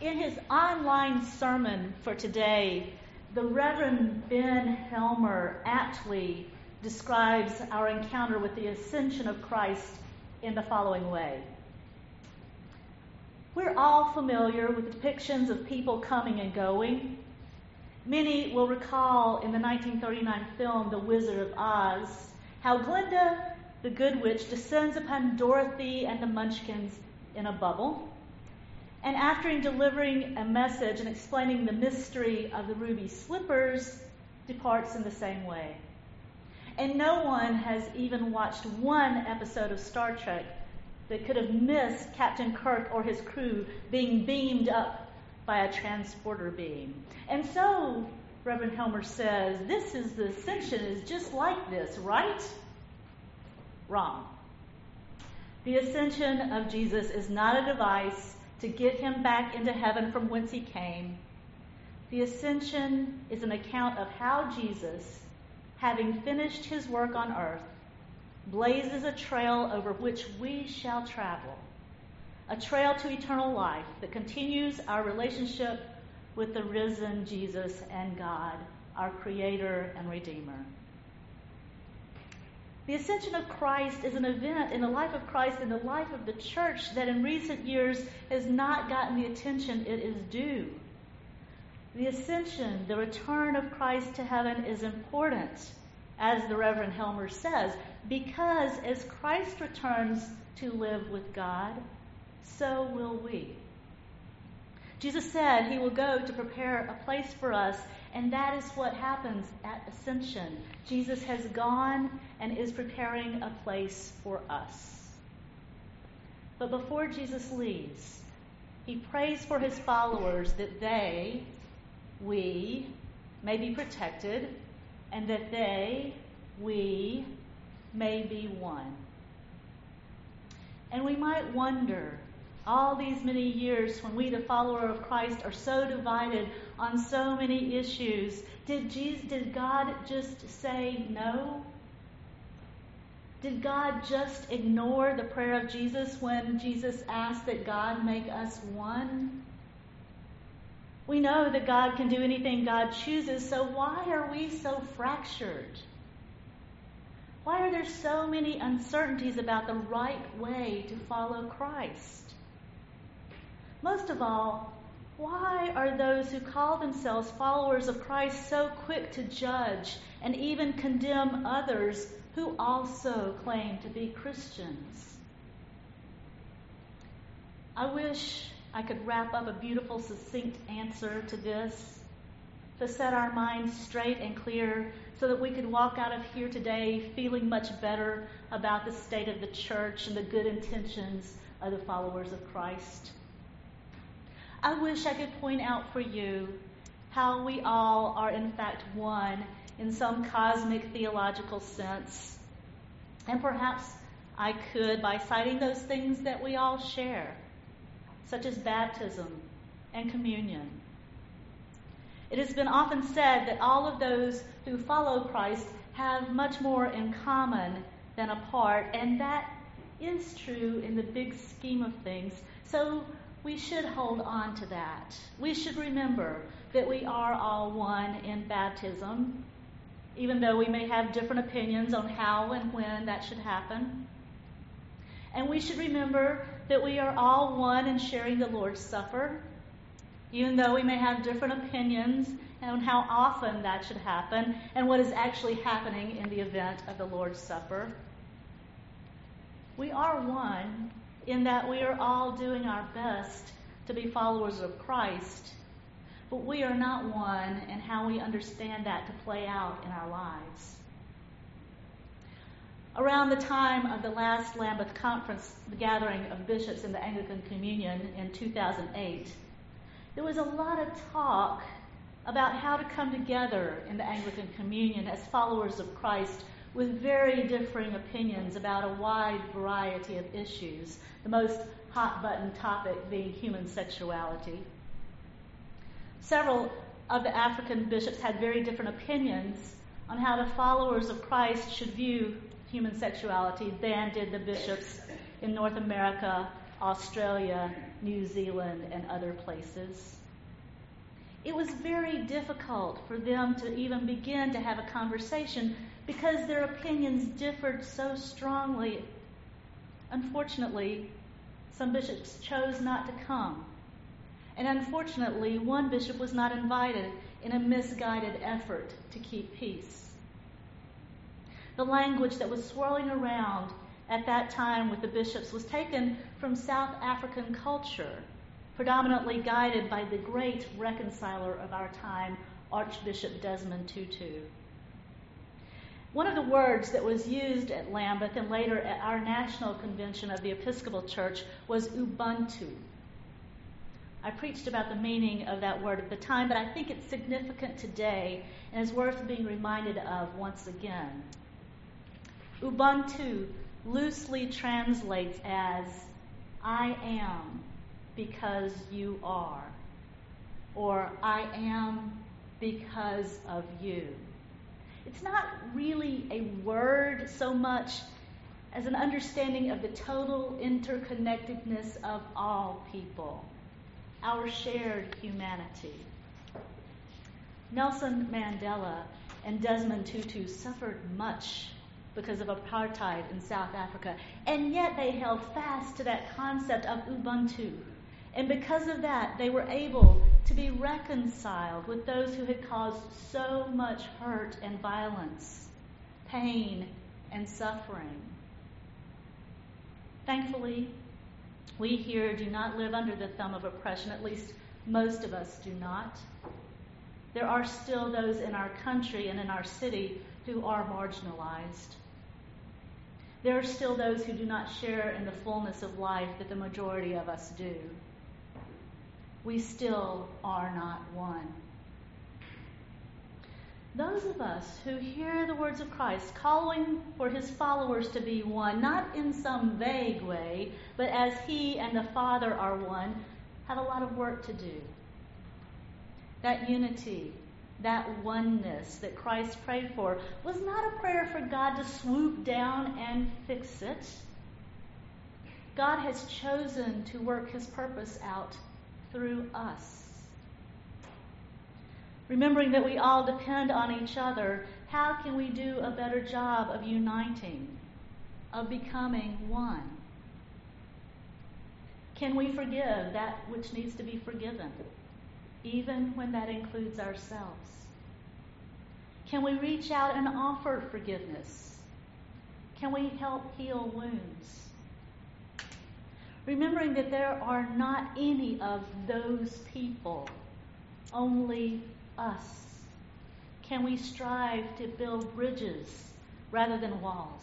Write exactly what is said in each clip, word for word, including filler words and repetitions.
In his online sermon for today, the Reverend Ben Helmer aptly describes our encounter with the ascension of Christ in the following way. We're all familiar with depictions of people coming and going. Many will recall in the nineteen thirty-nine film The Wizard of Oz how Glinda, the Good Witch, descends upon Dorothy and the Munchkins in a bubble. And after delivering a message and explaining the mystery of the ruby slippers, departs in the same way. And no one has even watched one episode of Star Trek that could have missed Captain Kirk or his crew being beamed up by a transporter beam. And so, Reverend Helmer says, this is the ascension is just like this, right? Wrong. The ascension of Jesus is not a device to get him back into heaven from whence he came. The ascension is an account of how Jesus, having finished his work on earth, blazes a trail over which we shall travel, a trail to eternal life that continues our relationship with the risen Jesus and God, our Creator and Redeemer. The ascension of Christ is an event in the life of Christ, in the life of the church, that in recent years has not gotten the attention it is due. The ascension, the return of Christ to heaven, is important, as the Reverend Helmer says, because as Christ returns to live with God, so will we. Jesus said he will go to prepare a place for us, and that is what happens at Ascension. Jesus has gone and is preparing a place for us. But before Jesus leaves, he prays for his followers that they, we, may be protected, and that they, we, may be one. And we might wonder, all these many years when we, the follower of Christ, are so divided on so many issues, did Jesus, did God just say no? Did God just ignore the prayer of Jesus when Jesus asked that God make us one? We know that God can do anything God chooses, so why are we so fractured? Why are there so many uncertainties about the right way to follow Christ? Most of all, why are those who call themselves followers of Christ so quick to judge and even condemn others who also claim to be Christians? I wish I could wrap up a beautiful, succinct answer to this, to set our minds straight and clear so that we could walk out of here today feeling much better about the state of the church and the good intentions of the followers of Christ. I wish I could point out for you how we all are in fact one in some cosmic theological sense. And perhaps I could by citing those things that we all share, such as baptism and communion. It has been often said that all of those who follow Christ have much more in common than apart, and that is true in the big scheme of things. So we should hold on to that. We should remember that we are all one in baptism, even though we may have different opinions on how and when that should happen. And we should remember that we are all one in sharing the Lord's Supper, even though we may have different opinions on how often that should happen and what is actually happening in the event of the Lord's Supper. We are one in that we are all doing our best to be followers of Christ, but we are not one in how we understand that to play out in our lives. Around the time of the last Lambeth Conference, the gathering of bishops in the Anglican Communion in two thousand eight, there was a lot of talk about how to come together in the Anglican Communion as followers of Christ with very differing opinions about a wide variety of issues, the most hot-button topic being human sexuality. Several of the African bishops had very different opinions on how the followers of Christ should view human sexuality than did the bishops in North America Australia, New Zealand, and other places. It was very difficult for them to even begin to have a conversation because their opinions differed so strongly. Unfortunately, some bishops chose not to come. And unfortunately, one bishop was not invited in a misguided effort to keep peace. The language that was swirling around at that time with the bishops was taken from South African culture, predominantly guided by the great reconciler of our time, Archbishop Desmond Tutu. One of the words that was used at Lambeth and later at our National Convention of the Episcopal Church was Ubuntu. I preached about the meaning of that word at the time, but I think it's significant today and is worth being reminded of once again. Ubuntu loosely translates as, I am because you are, or I am because of you. It's not really a word so much as an understanding of the total interconnectedness of all people, our shared humanity. Nelson Mandela and Desmond Tutu suffered much because of apartheid in South Africa, and yet they held fast to that concept of Ubuntu. And because of that, they were able to be reconciled with those who had caused so much hurt and violence, pain and suffering. Thankfully, we here do not live under the thumb of oppression, at least most of us do not. There are still those in our country and in our city who are marginalized. There are still those who do not share in the fullness of life that the majority of us do. We still are not one. Those of us who hear the words of Christ calling for his followers to be one, not in some vague way, but as he and the Father are one, have a lot of work to do. That unity, that oneness that Christ prayed for was not a prayer for God to swoop down and fix it. God has chosen to work his purpose out through us. Remembering that we all depend on each other, how can we do a better job of uniting, of becoming one? Can we forgive that which needs to be forgiven, even when that includes ourselves? Can we reach out and offer forgiveness? Can we help heal wounds? Remembering that there are not any of those people, only us. Can we strive to build bridges rather than walls?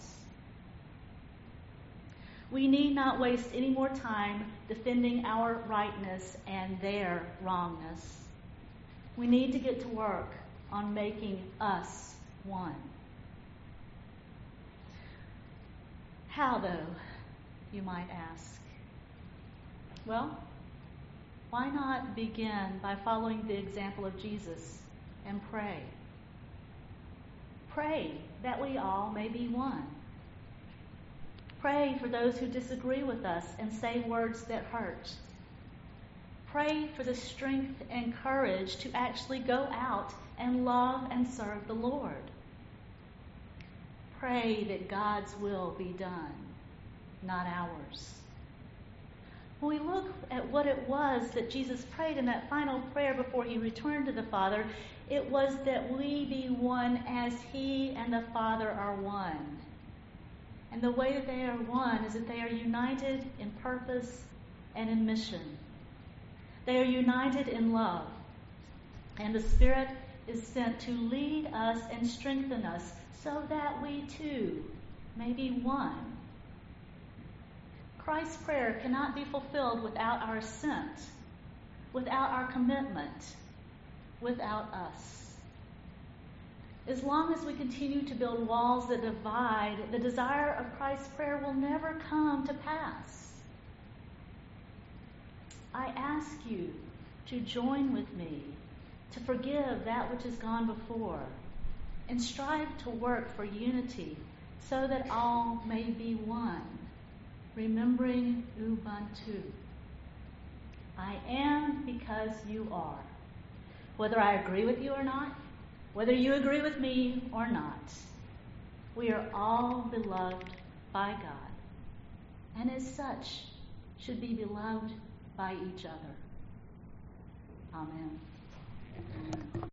We need not waste any more time defending our rightness and their wrongness. We need to get to work on making us one. How, though, you might ask? Well, why not begin by following the example of Jesus and pray? Pray that we all may be one. Pray for those who disagree with us and say words that hurt. Pray for the strength and courage to actually go out and love and serve the Lord. Pray that God's will be done, not ours. When we look at what it was that Jesus prayed in that final prayer before he returned to the Father, it was that we be one as he and the Father are one. And the way that they are one is that they are united in purpose and in mission. They are united in love. And the Spirit is sent to lead us and strengthen us so that we too may be one. Christ's prayer cannot be fulfilled without our assent, without our commitment, without us. As long as we continue to build walls that divide, the desire of Christ's prayer will never come to pass. I ask you to join with me to forgive that which has gone before and strive to work for unity so that all may be one. remembering Ubuntu. I am because you are. Whether I agree with you or not, whether you agree with me or not, we are all beloved by God, and as such should be beloved by each other. Amen.